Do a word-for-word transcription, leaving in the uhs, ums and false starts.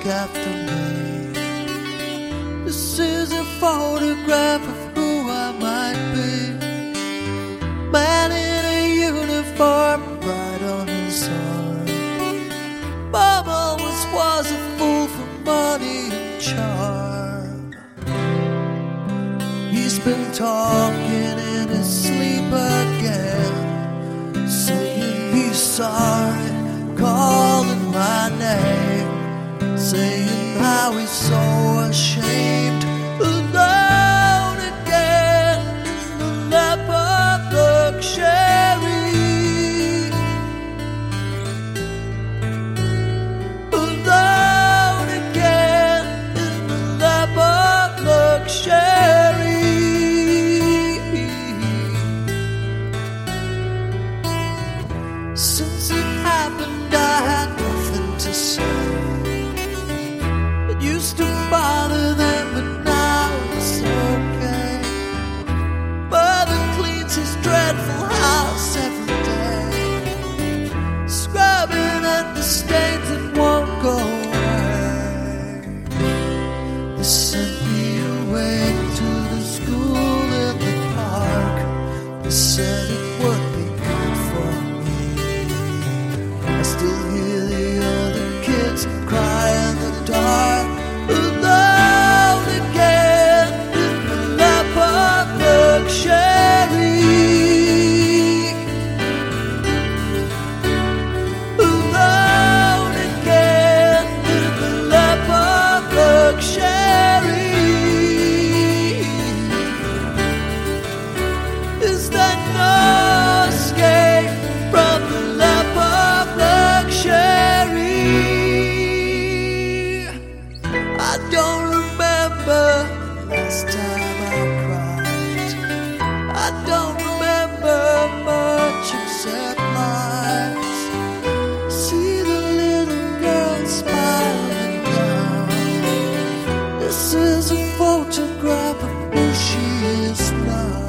after me. This is a photograph of who I might be. Man in a uniform, bright on his arm. Mom always was a fool for money and charm. He's been talking in his sleep again, saying he's sorry, calling my name, saying how he's so ashamed. Alone again in the lap of luxury. Alone again in the lap of luxury. Since it happened, I had nothing to say. It used to bother them, but now it's okay. Mother cleans his dreadful house every day, scrubbing at the stains that won't go away. They sent me away to the school in the park. They said it would be good for me. I still hear the other kids cry in the dark. Alone again in the lap of luxury. Alone again in the lap of luxury. Is that no escape from the lap of luxury? I don't remember last time I cried. I don't remember much except lies. See the little girl smiling down. This is a photograph of who she is now.